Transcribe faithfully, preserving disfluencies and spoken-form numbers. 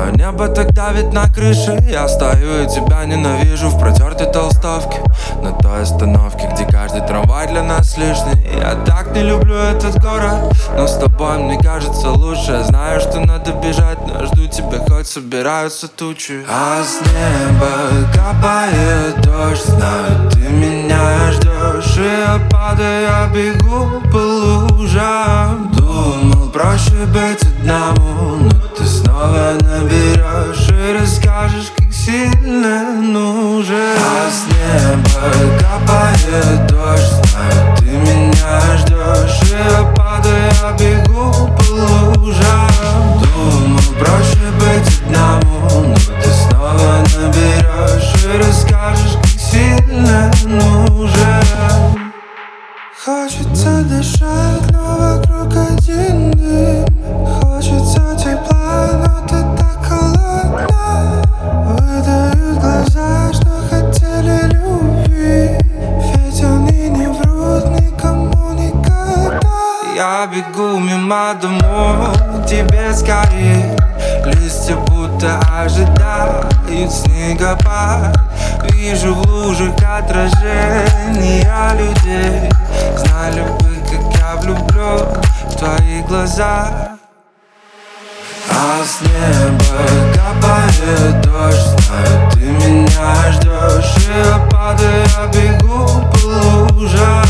Знаю, небо так давит на крыше. Я стою и тебя ненавижу в протертой толстовке на той остановке, где каждый трамвай для нас лишний. Я так не люблю этот город, но с тобой мне кажется лучше. Я знаю, что надо бежать, но жду тебя, хоть собираются тучи. А с неба капает дождь, знаю, ты меня ждешь. И я падаю, я бегу по лужам. Думал, проще быть одному, но ты снова наберешь и расскажешь, как сильно нужен. А с неба капает дождь, знаю, ты меня ждешь. И я падаю, я бегу по лужам. Думал, проще быть одному, но ты снова наберешь и расскажешь, как сильно нужен. Хочется дышать, но вокруг один дым. Хочется тепла, но ты так холодна. Выдают глаза, что хотели любви, ведь они не врут никому никогда. Я бегу мимо домов, к тебе скорее. Листья будто ожидают снегопад. Вижу в лужах отражения людей. Знали бы, как я влюблю в твои глаза. А с неба капает дождь, знаю, ты меня ждешь. И я падаю, я бегу по лужам.